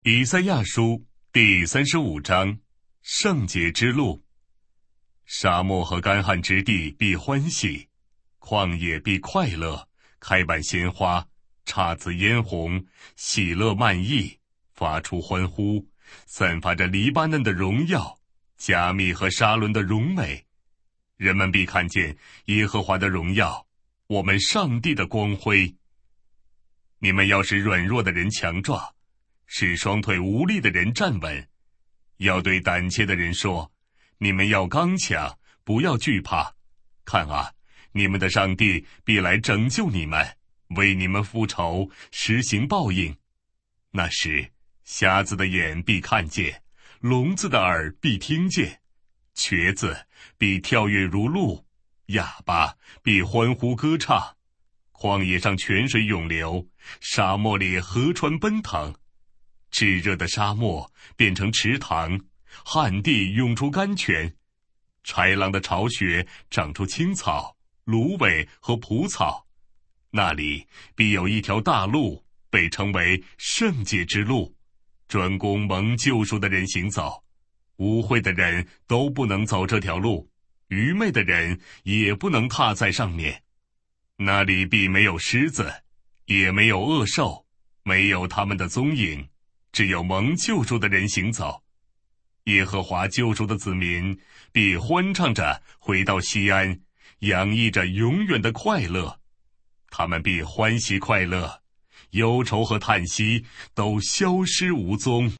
以赛亚书第35章，圣洁之路。沙漠和干旱之地必欢喜，旷野必快乐，开满鲜花，姹紫嫣红，喜乐漫溢，发出欢呼，散发着黎巴嫩的荣耀，加密和沙伦的荣美。人们必看见耶和华的荣耀，我们上帝的光辉。你们要使软弱的人强壮，使双腿无力的人站稳，要对胆怯的人说，你们要刚强，不要惧怕。看啊，你们的上帝必来拯救你们，为你们复仇，实行报应。那时，瞎子的眼必看见，聋子的耳必听见，瘸子必跳跃如鹿，哑巴必欢呼歌唱。旷野上泉水涌流，沙漠里河川奔腾。炙热的沙漠变成池塘，旱地涌出甘泉，豺狼的巢穴长出青草、芦苇和蒲草。那里必有一条大路，被称为圣洁之路，专供蒙救赎的人行走。污秽的人都不能走这条路，愚昧的人也不能踏在上面。那里必没有狮子，也没有恶兽，没有他们的踪影，只有蒙救赎的人行走。耶和华救赎的子民必欢唱着回到西安，洋溢着永远的快乐。他们必欢喜快乐，忧愁和叹息都消失无踪。